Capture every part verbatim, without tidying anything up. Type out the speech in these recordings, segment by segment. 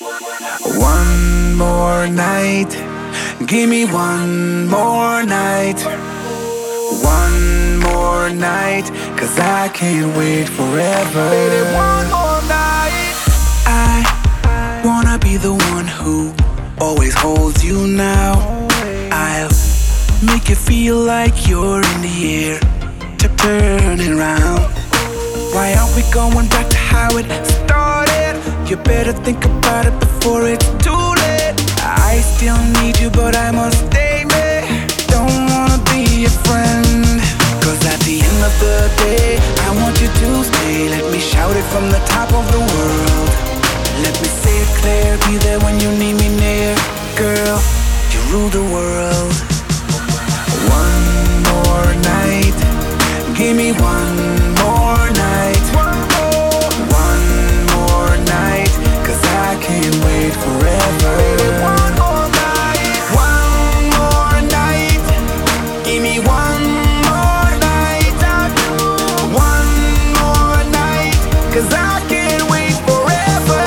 One more night, give me one more night. One more night, cause I can't wait forever. Baby, one more night. I wanna be the one who always holds you now. I'll make you feel like you're in the air, to turning around. Why aren't we going back to how it started? You better think about it before it's too late. I still need you, but I must stay me. Don't wanna be a friend, cause at the end of the day I want you to stay. Let me shout it from the top of the world. Let me say it clear, be there when you need me near. Girl, you rule the world. One more night, give me one more night. One more night, cause I can't wait forever. One more night, one more night, give me one more night. One more night, cause I can't wait forever.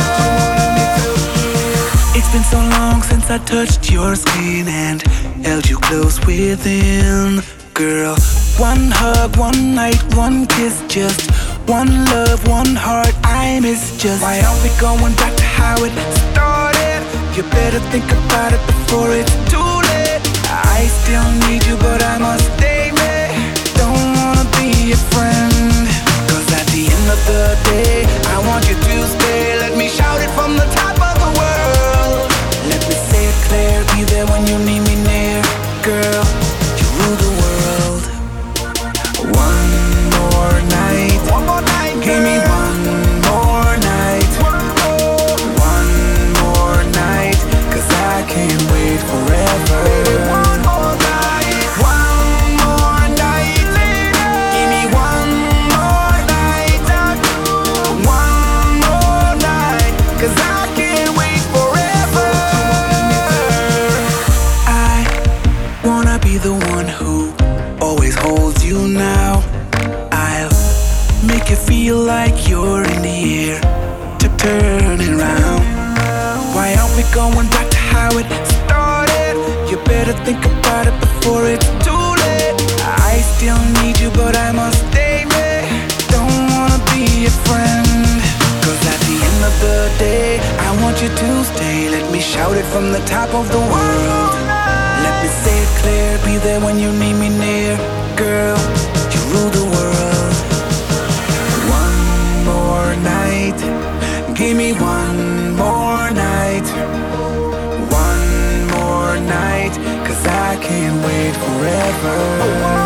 It's been so long since I touched your skin and held you close within. Girl, one hug, one night, one kiss, just one love, one heart I miss. Just why aren't we going back to how it started? You better think about it before it's too late. I still need you, but I must stay me. Don't wanna be a friend, cause at the end of the day I want you to stay. Let me shout it from the top of the world. Let me say it clear, be there when you need me near. Girl, you rule the world. One more night, one more night, give me one more night. One more night, cause I can't wait forever. One more night, one more night, give me one more night. One more night, cause I can't wait forever. I wanna be the one who always holds you now. I'll make you feel like you're in the air, to turning around. Why aren't we going back to how it started? You better think about it before it's too late. I still need you, but I must stay me. Don't wanna be a friend, cause at the end of the day I want you to stay. Let me shout it from the top of the world. Let me say it clear, be there when you need me near. Girl, you rule the world. One more night, give me one more night. One more night, cause I can't wait forever.